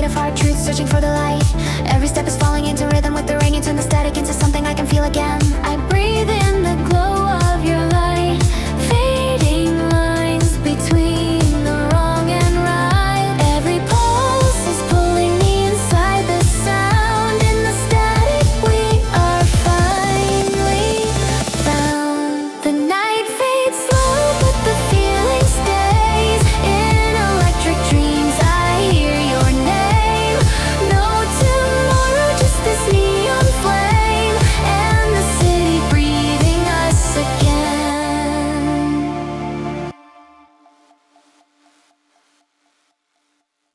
of hard truths, searching for the light. Every step is falling into rhythm with the rain. You turn the static into something I can feel again. I breathe in